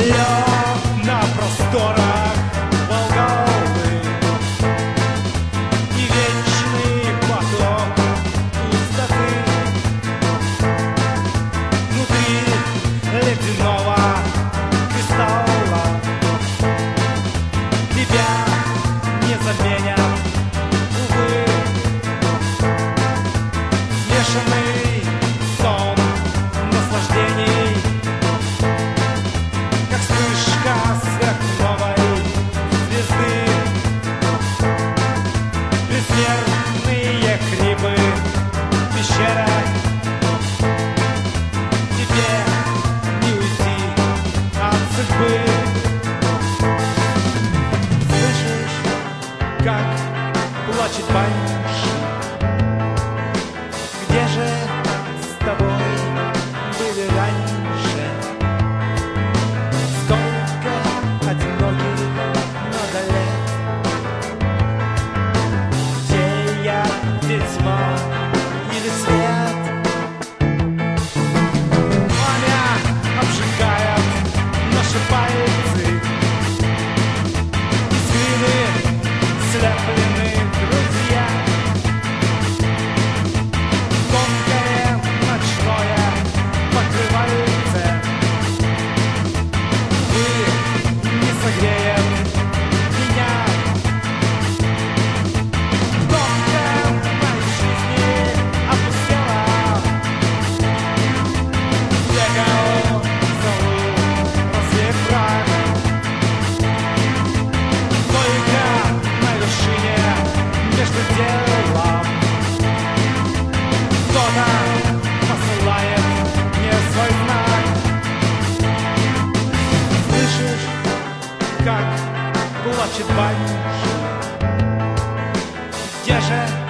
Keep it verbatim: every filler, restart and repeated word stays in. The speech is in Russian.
Лед на просторах Волговы и вечный поток пустоты внутри ледяного кристалла. Тебя не заменят, увы. Смешанный сон наслаждений, как вспышка сверхновой звезды. Бессмертные хрипы в пещерах. Тебе не уйти от судьбы. Слышишь, как плачет банши? Где же с тобой были раньше? Сколько одиноких много лет. Где я, где тьма или свет? Пламя обжигает наши пальцы, из глины слеплены друзья. Тонкое ночное покрывальце, вы не согреет меня. Тонкая моей жизни опустела. Бегал, зову на свет прах. Только на вершине между делом кто-то посылает мне свой знак. Слышишь, как плачет банши? Где же